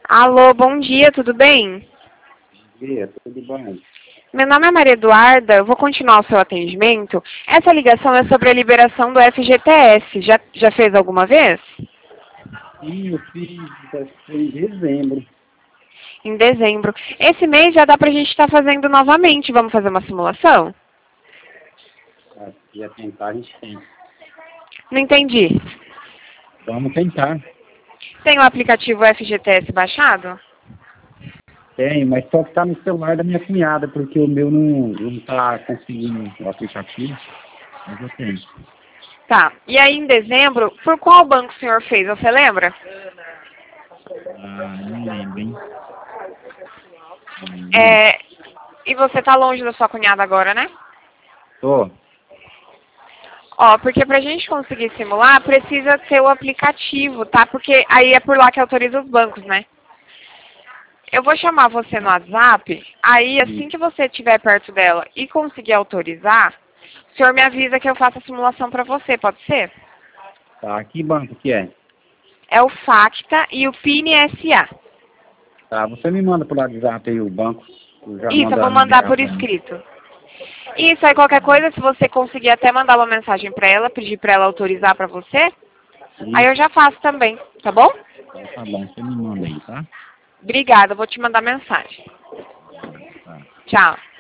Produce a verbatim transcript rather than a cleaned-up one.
Alô, bom dia, tudo bem? Bom dia, tudo bom? Meu nome é Maria Eduarda, eu vou continuar o seu atendimento. Essa ligação é sobre a liberação do F G T S. Já, já fez alguma vez? Sim, eu fiz, acho que foi em dezembro. Em dezembro. Esse mês já dá pra gente estar fazendo novamente. Vamos fazer uma simulação? Ah, se ia tentar, a gente tem. Não entendi. Vamos tentar. Tem o aplicativo F G T S baixado? Tem, mas só que tá no celular da minha cunhada, porque o meu não, não tá conseguindo o aplicativo. Mas eu tenho. Tá. E aí, em dezembro, por qual banco o senhor fez? Você lembra? Ah, não lembro, hein? Hum, Não. É... E você tá longe da sua cunhada agora, né? Tô. Ó, porque pra gente conseguir simular, precisa ter o aplicativo, tá? Porque aí é por lá que autoriza os bancos, né? Eu vou chamar você no WhatsApp, aí assim Sim. que você estiver perto dela e conseguir autorizar, o senhor me avisa que eu faço a simulação pra você, pode ser? Tá, que banco que é? É o Facta e o P I N S A. Tá, você me manda por WhatsApp aí o banco. Eu já Isso, eu mando a vou mandar por liberação. escrito. Isso, aí qualquer coisa, se você conseguir até mandar uma mensagem pra ela, pedir pra ela autorizar pra você, aí Sim. eu já faço também, tá bom? Então tá bom, você me manda aí, tá? Obrigada, eu vou te mandar mensagem. Tá. Tchau.